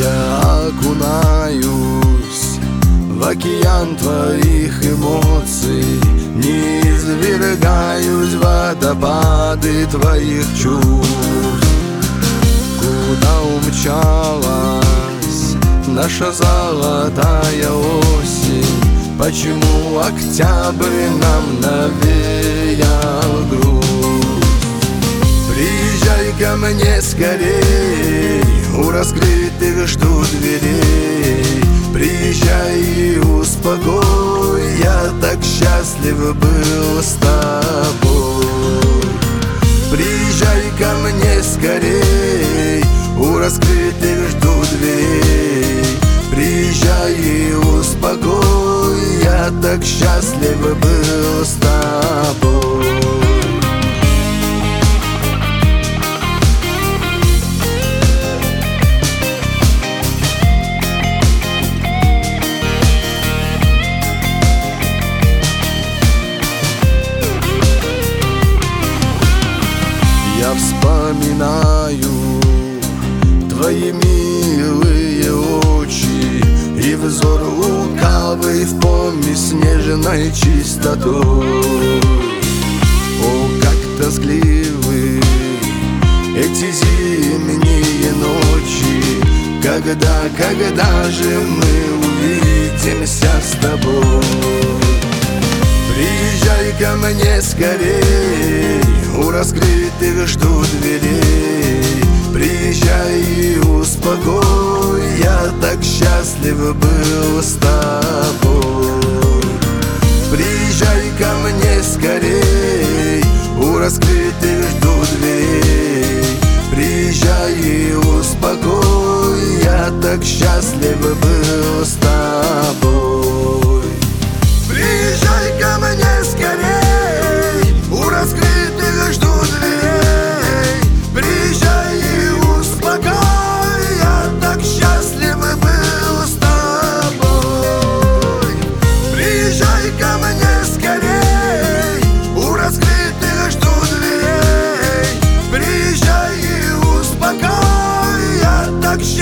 Я окунаюсь в океан твоих эмоций, не извергаюсь в водопады твоих чувств. Куда умчалась наша золотая осень? Почему октябрь нам навеял грусть? Приезжай ко мне скорей, у раскрытых жду дверей. Приезжай и успокой, я так счастлив был с тобой. Приезжай ко мне скорей, у раскрытых жду дверей. Приезжай и успокой, я так счастлив был с тобой. Я вспоминаю твои милые очи и взор лукавый в помесь с нежной чистотой. О, как тоскливы эти зимние ночи, когда же мы увидимся с тобой? Приезжай ко мне скорей, у раскрытых жду дверей. Приезжай и успокой, я так счастлив был с тобой. Приезжай ко мне скорей, у раскрытых жду дверей. Приезжай и успокой, я так счастлив был с тобой. Приезжай ко мне скорей, у раскрытых жду дверей. Приезжай и успокой, я так счастлив был с тобой. Приезжай ко мне скорей, у раскрытых жду дверей. Приезжай и успокой, я так счастлив.